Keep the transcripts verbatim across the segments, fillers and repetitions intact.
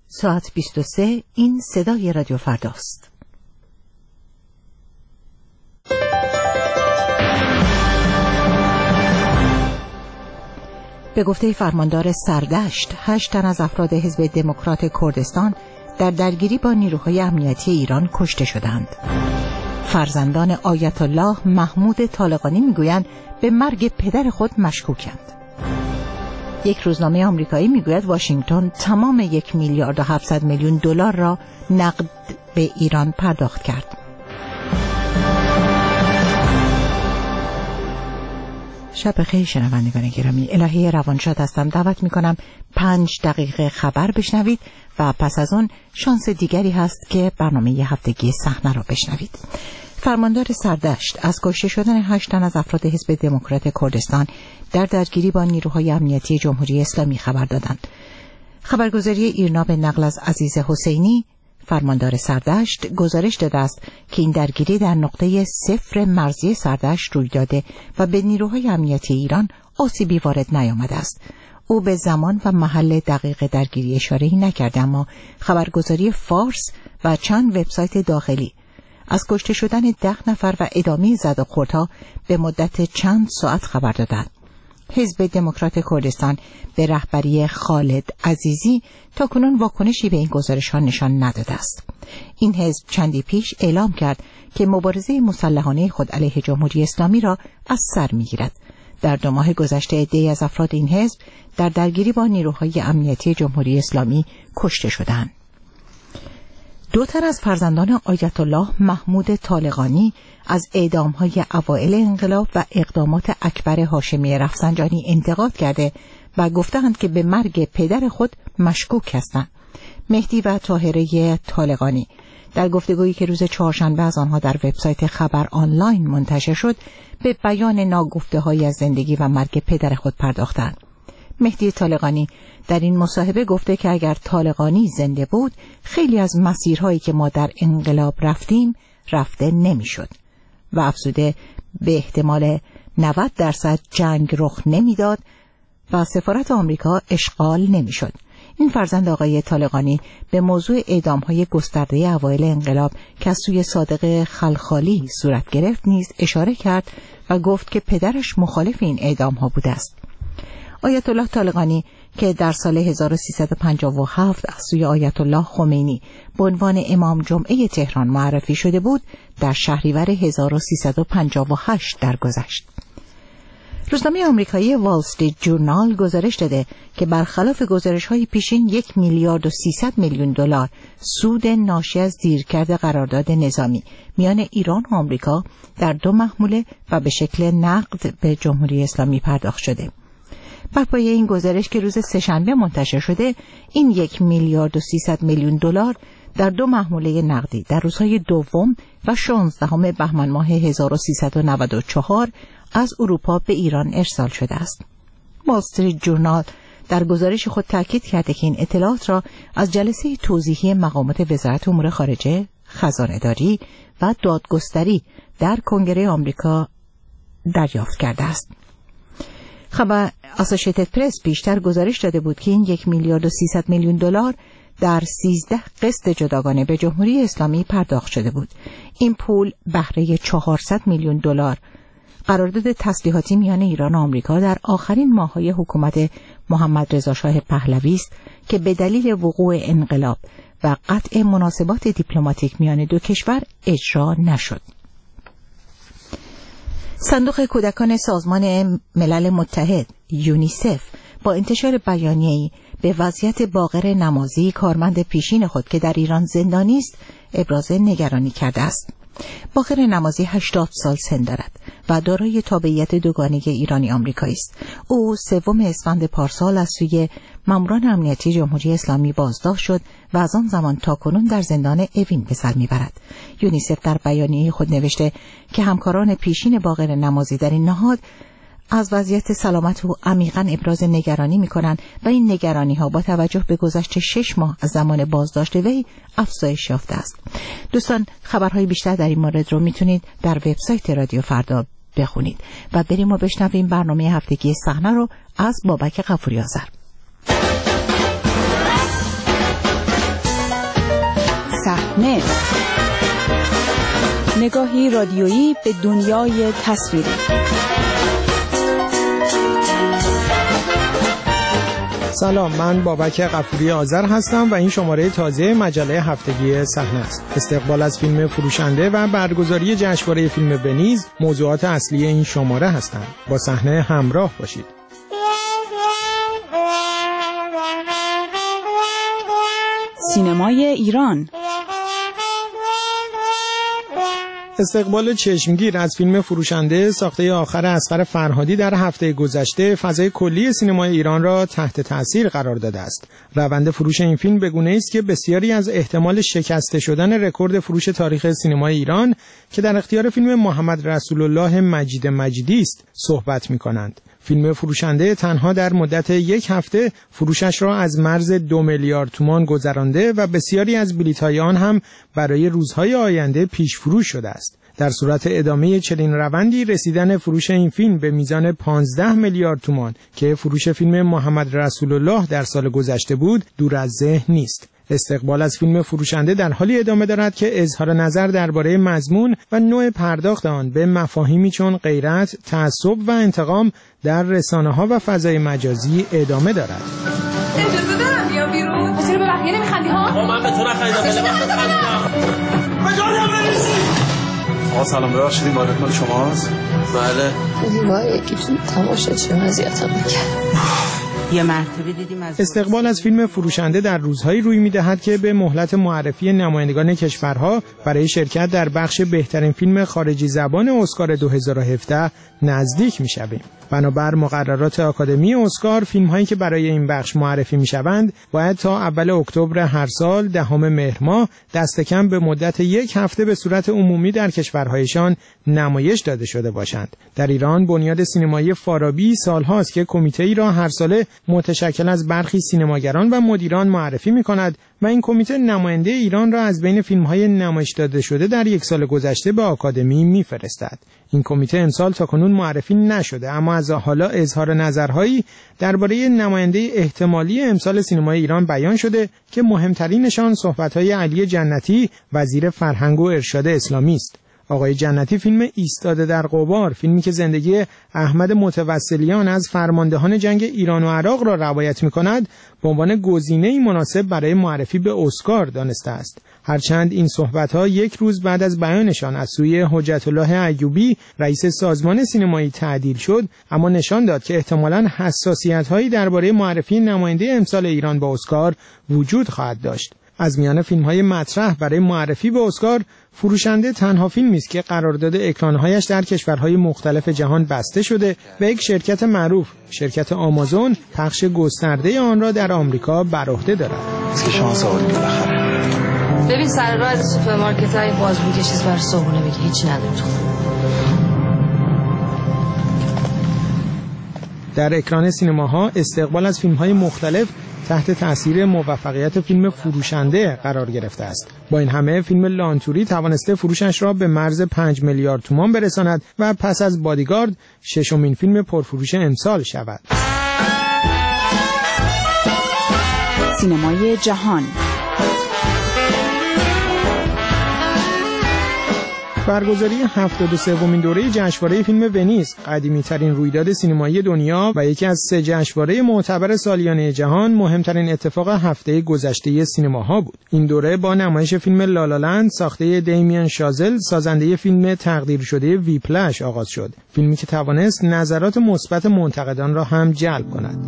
ساعت بیست و سه. این صدای رادیو فرداست. به گفته فرماندار سردشت، هشت تن از افراد حزب دموکرات کردستان در درگیری با نیروهای امنیتی ایران کشته شدند. فرزندان آیت الله محمود طالقانی میگویند به مرگ پدر خود مشکوکند. یک روزنامه آمریکایی میگوید واشنگتن تمام یک میلیارد و هفتصد میلیون دلار را نقد به ایران پرداخت کرد. شب بخیر شنوندگان گرامی، الهی روانشاد هستم. دعوت میکنم پنج دقیقه خبر بشنوید و پس از اون شانس دیگری هست که برنامه ی هفتگی صحنه را بشنوید. فرماندار سردشت از کشته شدن هشت تن از افراد حزب دموکرات کردستان در درگیری با نیروهای امنیتی جمهوری اسلامی خبر دادند. خبرگزاری ایرنا به نقل از عزیز حسینی، فرماندار سردشت، گزارش داده است که این درگیری در نقطه صفر مرزی سردشت روی داده و به نیروهای امنیتی ایران آسیبی وارد نیامده است. او به زمان و محل دقیق درگیری اشاره‌ای نکرد، اما خبرگزاری فارس و چند وبسایت داخلی از کشته شدن ده نفر و ادامه زد و خوردها به مدت چند ساعت خبر دادند. حزب دموکرات کردستان به رهبری خالد عزیزی تاکنون واکنشی به این گزارش‌ها نشان نداده است. این حزب چندی پیش اعلام کرد که مبارزه مسلحانه خود علیه جمهوری اسلامی را از سر می‌گیرد. در دو ماه گذشته عده‌ای از افراد این حزب در درگیری با نیروهای امنیتی جمهوری اسلامی کشته شدند. دو تن از فرزندان آیت الله محمود طالقانی از اعدام‌های اوایل انقلاب و اقدامات اکبر هاشمی رفسنجانی انتقاد کرده و گفتند که به مرگ پدر خود مشکوک هستند. مهدی و طاهره طالقانی در گفتگویی که روز چهارشنبه از آنها در وبسایت خبر آنلاین منتشر شد، به بیان ناگفته‌هایی از زندگی و مرگ پدر خود پرداختند. مهدی طالقانی در این مصاحبه گفته که اگر طالقانی زنده بود، خیلی از مسیرهایی که ما در انقلاب رفتیم رفته نمیشد و افزوده به احتمال نود درصد جنگ رخ نمیداد و سفارت آمریکا اشغال نمیشد. این فرزند آقای طالقانی به موضوع اعدام‌های گسترده اوایل انقلاب که از سوی صادق خلخالی صورت گرفت نیز اشاره کرد و گفت که پدرش مخالف این اعدام‌ها بوده است. آیت الله طالقانی که در سال هزار و سیصد و پنجاه و هفت از سوی آیت الله خمینی به عنوان امام جمعه تهران معرفی شده بود، در شهریور هزار و سیصد و پنجاه و هشت درگذشت. روزنامه آمریکایی وال استریت جورنال گزارش داده که برخلاف گزارش‌های پیشین یک میلیارد و سیصد میلیون دلار سود ناشی از دیرکرد قرارداد نظامی میان ایران و آمریکا در دو محموله و به شکل نقد به جمهوری اسلامی پرداخت شده. بر پایه این گزارش که روز سه‌شنبه منتشر شده، این یک میلیارد و سیصد میلیون دلار در دو محموله نقدی در روزهای دوم و شانزدهم بهمن ماه هزار و سیصد و نود و چهار از اروپا به ایران ارسال شده است. وال استریت جورنال در گزارش خود تاکید کرده که این اطلاعات را از جلسه توضیحی مقامات وزارت امور خارجه، خزانه‌داری و دادگستری در کنگره آمریکا دریافت کرده است. خبر اسوسییتد پرس بیشتر گزارش داده بود که این یک میلیارد و سیصد میلیون دلار در سیزده قسط جداگانه به جمهوری اسلامی پرداخت شده بود. این پول بهره چهارصد میلیون دلار قرارداد تسلیحاتی میان ایران و آمریکا در آخرین ماه‌های حکومت محمد رضا شاه پهلوی است که به دلیل وقوع انقلاب و قطع مناسبات دیپلماتیک میان دو کشور اجرا نشد. صندوق کودکان سازمان ملل متحد یونیسف با انتشار بیانیه‌ای به وضعیت باقر نمازی کارمند پیشین خود که در ایران زندانی است ابراز نگرانی کرده است. باقر نمازی هشتاد سال سن دارد و دارای تابعیت دوگانه ایرانی آمریکایی است. او سوم اسفند پارسال از سوی ماموران امنیتی جمهوری اسلامی بازداشت شد و از آن زمان تاکنون در زندان اوین به سر میبرد. یونیسف در بیانیه خود نوشته که همکاران پیشین باقر نمازی در این نهاد از وضعیت سلامت او عمیقاً ابراز نگرانی می‌کنند و این نگرانی‌ها با توجه به گذشت شش ماه از زمان بازداشت وی افزایش یافته است. دوستان، خبرهای بیشتر در این مورد رو میتونید در وبسایت رادیو فردا بخونید و بریم و بشنویم برنامه هفتگی صحنه رو از بابک غفوری آذر. صحنه، نگاهی رادیویی به دنیای تصویری. سلام، من بابک غفوری آذر هستم و این شماره تازه مجله هفتگی صحنه است. استقبال از فیلم فروشنده و برگزاری جشنواره فیلم ونیز موضوعات اصلی این شماره هستند. با صحنه همراه باشید. سینمای ایران. استقبال چشمگیر از فیلم فروشنده ساخته آخر اصغر فرهادی در هفته گذشته فضای کلی سینمای ایران را تحت تأثیر قرار داده است. روند فروش این فیلم به گونه‌ای است که بسیاری از احتمال شکسته شدن رکورد فروش تاریخ سینمای ایران که در اختیار فیلم محمد رسول الله مجید مجیدی است صحبت می‌کنند. فیلم فروشنده تنها در مدت یک هفته فروشش را از مرز دو میلیارد تومان گذرانده و بسیاری از بلیط‌های آن هم برای روزهای آینده پیش فروش شده است. در صورت ادامه چنین روندی رسیدن فروش این فیلم به میزان پانزده میلیارد تومان که فروش فیلم محمد رسول الله در سال گذشته بود دور از ذهن نیست. استقبال از فیلم فروشنده در حالی ادامه دارد که اظهار نظر درباره مضمون و نوع پرداخت آن به مفاهیمی چون غیرت، تعصب و انتقام در رسانه‌ها و فضای مجازی ادامه دارد. اجازه دارم بیام بیرون؟ بسیار به بقیه نمیخندی ها؟ من به تو نخریدم، بله وقت خریدم. به جانم برسی. آقا سلام، ببخشید این وارد مال شماست؟ بله. دیوار یکی تو تماشاچی اذیتم می‌کرد. یه مرتبه دیدیم از استقبال از فیلم فروشنده در روزهایی روی می‌دهد که به مهلت معرفی نمایندگان کشورها برای شرکت در بخش بهترین فیلم خارجی زبان اسکار دو هزار و هفده نزدیک می‌شویم. بنابر مقررات آکادمی اسکار فیلم‌هایی که برای این بخش معرفی می‌شوند باید تا اول اکتبر هر سال دهم مهر ماه دست کم به مدت یک هفته به صورت عمومی در کشورهایشان نمایش داده شده باشند. در ایران بنیاد سینمایی فارابی سال‌هاست که کمیته‌ای را هر ساله متشکل از برخی سینماگران و مدیران معرفی می‌کند و این کمیته نماینده ایران را از بین فیلم‌های نمایش داده شده در یک سال گذشته به آکادمی می‌فرستد. این کمیته امسال تاکنون معرفی نشده، اما از حالا اظهار نظرهایی درباره نماینده احتمالی امسال سینمای ایران بیان شده که مهمترینشان صحبت‌های علی جنتی وزیر فرهنگ و ارشاد اسلامی است. آقای جنتی فیلم ایستاده در غبار، فیلمی که زندگی احمد متوسلیان از فرماندهان جنگ ایران و عراق را روایت می‌کند، به عنوان گزینه‌ای مناسب برای معرفی به اسکار دانسته است. هرچند این صحبت‌ها یک روز بعد از بیانشان از سوی حجت الله ایوبی رئیس سازمان سینمایی تعدیل شد، اما نشان داد که احتمالاً حساسیت‌هایی درباره معرفی نماینده امسال ایران به اسکار وجود خواهد داشت. از میان فیلم‌های مطرح برای معرفی به اسکار، فروشنده تنها فیلمی است که قرارداد اکران‌هایش در کشورهای مختلف جهان بسته شده و یک شرکت معروف، شرکت آمازون، پخش گسترده آن را در آمریکا بر عهده دارد. که شانس آوردیم بالاخره. ببین سر راه از سوپرمارکت‌های باز بود یه چیز برای صبحونه بگی، هیچی ندارم تو. در اکران سینماها استقبال از فیلم‌های مختلف تحت تأثیر موفقیت فیلم فروشنده قرار گرفته است. با این همه فیلم لانتوری توانسته فروشش را به مرز پنج میلیارد تومان برساند و پس از بادیگارد ششمین فیلم پرفروش امسال شود. سینمای جهان. برگزاری هفتاد و سومین دوره جشنواره فیلم ونیز، قدیمی‌ترین رویداد سینمایی دنیا و یکی از سه جشنواره معتبر سالیانه جهان، مهمترین اتفاق هفته گذشته سینماها بود. این دوره با نمایش فیلم لالالند ساخته دیمین شازل، سازنده فیلم تقدیر شده ویپلش آغاز شد. فیلمی که توانست نظرات مثبت منتقدان را هم جلب کند.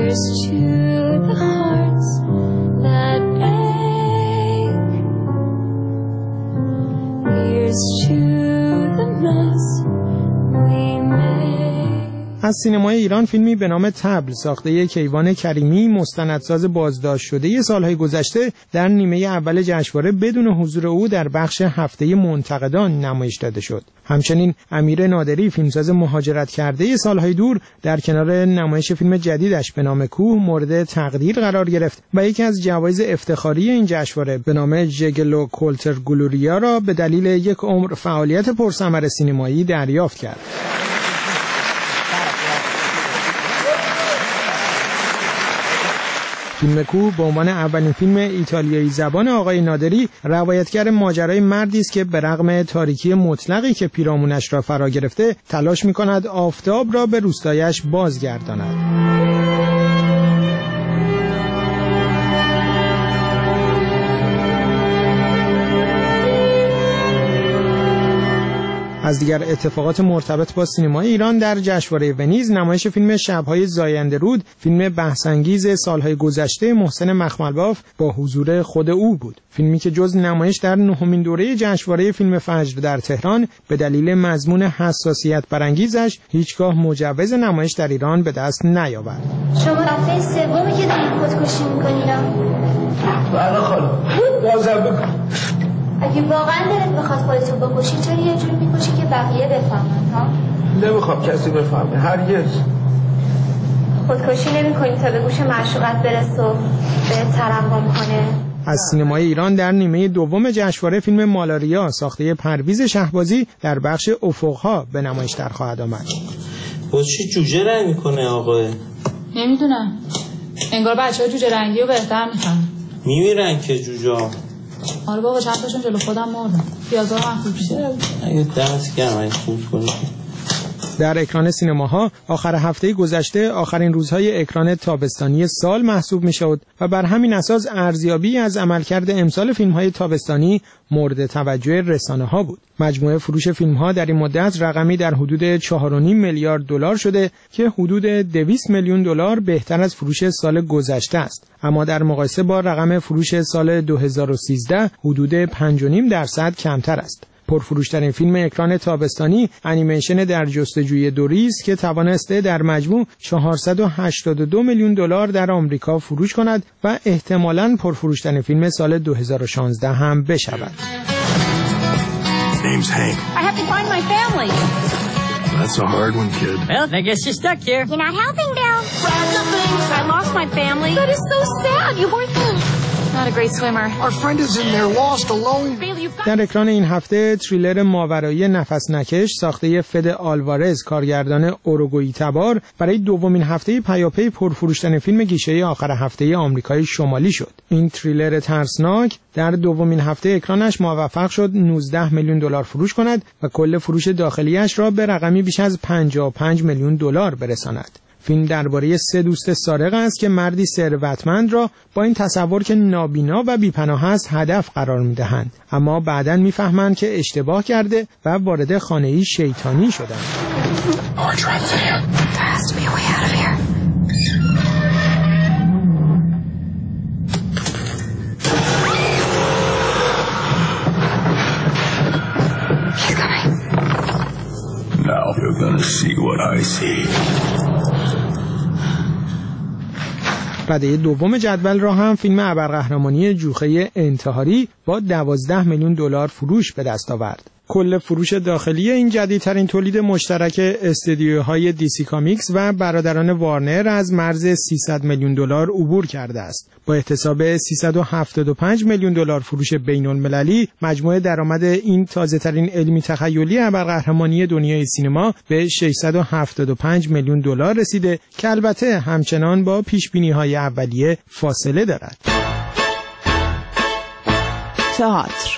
از سینمای ایران فیلمی به نام طبل ساخته کیوان کریمی، مستندساز بازداشت شده سالهای گذشته، در نیمه اول جشنواره بدون حضور او در بخش هفته منتقدان نمایش داده شد. همچنین امیر نادری، فیلمساز مهاجرت کرده سالهای دور، در کنار نمایش فیلم جدیدش به نام کوه مورد تقدیر قرار گرفت و یکی از جوایز افتخاری این جشنواره به نام ژگلو کولتر گلوریا را به دلیل یک عمر فعالیت پرثمر سینمایی دریافت کرد. فیلم کو به عنوان اولین فیلم ایتالیایی زبان آقای نادری روایتگر ماجرای مردی است که به رغم تاریکی مطلقی که پیرامونش را فرا گرفته تلاش می‌کند آفتاب را به روستایش بازگرداند. از دیگر اتفاقات مرتبط با سینمای ایران در جشنواره ونیز نمایش فیلم شب‌های زاینده رود، فیلم بحث‌انگیز سالهای گذشته محسن مخملباف با حضور خود او بود. فیلمی که جز نمایش در نهمین دوره جشنواره فیلم فجر در تهران به دلیل مضمون حساسیت برانگیزش هیچگاه مجوز نمایش در ایران به دست نیاورد. شما دفعه سومی که دارید خودکشی می‌کنید. بله خانم. بازم بکن. اگه واقعا دلت بخواد خودتو بکشی چرا یه جوری میکشی که بقیه بفهمن ها؟ نمیخوام کسی بفهمه هرگز. خودکشی نمی‌کنی تا به گوش معشوقت برسه و به ترحم کنه. از سینمای ایران در نیمه دوم جشنواره فیلم مالاریا ساخته پرویز شهبازی در بخش افق‌ها به نمایش در خواهد آمد. با چی جوجه رنگ میکنه آقا؟ نمیدونم. انگار بچه‌ها جوجه رنگی رو بهتر میخوان. میمیرن که جوجه. آره بابا چند تاشون جلو خودم مردن. پیازا هم خوب میشه. اگه دمت گرم اگه خوب کنی. در اکران سینماها آخر هفته گذشته آخرین روزهای اکران تابستانی سال محسوب می‌شد و بر همین اساس ارزیابی از عملکرد امسال فیلم‌های تابستانی مورد توجه رسانه‌ها بود. مجموعه فروش فیلم‌ها در این مدت رقمی در حدود چهار و نیم میلیارد دلار شده که حدود دویست میلیون دلار بهتر از فروش سال گذشته است. اما در مقایسه با رقم فروش سال دو هزار و سیزده حدود پنج و نیم درصد کمتر است. پرفروشترین فیلم اکران تابستانی انیمیشن در جستجوی دوری است که توانسته در مجموع چهارصد و هشتاد و دو میلیون دلار در آمریکا فروش کند و احتمالاً پرفروشترین فیلم سال دو هزار و شانزده هم بشود. Name's Hank. I have to find my family. That's a hard one, kid. Well, I guess you're stuck here. You're not helping, Bill. I lost my family. That is so sad. You weren't not a great swimmer. Our friend is in there lost alone. در اکران این هفته تریلر ماورایی نفس نکش ساخته فد آلوارز کارگردان اوروگوئی تبار برای دومین هفته پیاپی پرفروشترین فیلم گیشه‌ای آخر هفته آمریکای شمالی شد. این تریلر ترسناک در دومین هفته اکرانش موفق شد نوزده میلیون دلار فروش کند و کل فروش داخلیش را به رقمی بیش از پنجاه و پنج میلیون دلار برساند. فیلم درباره سه دوست سارق است که مردی ثروتمند را با این تصور که نابینا و بی‌پناه است هدف قرار می‌دهند، اما بعداً می‌فهمند که اشتباه کرده و وارد خانه‌ای شیطانی شدند. Now you're gonna see what I see. رده دوم جدول را هم فیلم ابرقهرمانی جوخه انتحاری با دوازده میلیون دلار فروش به دست آورد. کل فروش داخلی این جدیدترین تولید مشترک استودیوهای دی سی کامیکس و برادران وارنر از مرز سیصد میلیون دلار عبور کرده است. با احتساب سیصد و هفتاد و پنج میلیون دلار فروش بین‌المللی، مجموع درآمد این تازه‌ترین علمی تخیلی ابرقهرمانی دنیای سینما به ششصد و هفتاد و پنج میلیون دلار رسیده که البته همچنان با پیش‌بینی‌های اولیه فاصله دارد. تئاتر.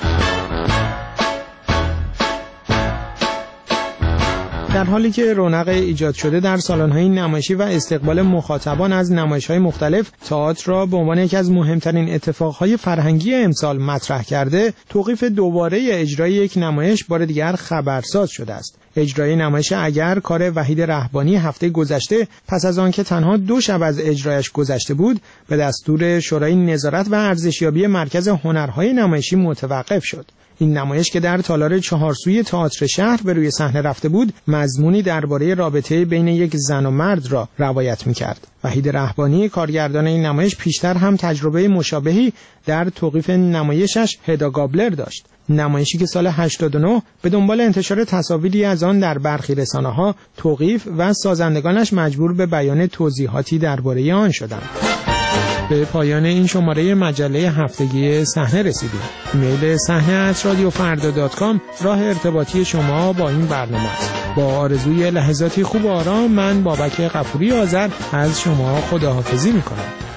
در حالی که رونق ایجاد شده در سالن‌های نمایشی و استقبال مخاطبان از نمایش‌های مختلف تئاتر را به عنوان یکی از مهمترین اتفاقهای فرهنگی امسال مطرح کرده، توقیف دوباره اجرای یک نمایش بار دیگر خبرساز شده است. اجرای نمایش اگر کار وحید رهبانی هفته گذشته پس از آنکه تنها دو شب از اجرایش گذشته بود، به دستور شورای نظارت و ارزشیابی مرکز هنرهای نمایشی متوقف شد. این نمایش که در تالار چهارسوی تئاتر شهر به روی صحنه رفته بود، مضمونی درباره رابطه بین یک زن و مرد را روایت می‌کرد. وحید رهبانی کارگردان این نمایش پیشتر هم تجربه مشابهی در توقیف نمایشش هدا گابلر داشت. نمایشی که سال هشتاد و نه به دنبال انتشار تصاویری از آن در برخی رسانه‌ها توقیف و سازندگانش مجبور به بیان توضیحاتی درباره آن شدند. به پایان این شماره مجله هفتگی صحنه رسیدیم. ایمیل صحنه ات رادیو فردا دات کام راه ارتباطی شما با این برنامه است. با آرزوی لحظاتی خوب و آرام، من بابک غفوری آذر از شما خداحافظی می‌کنم.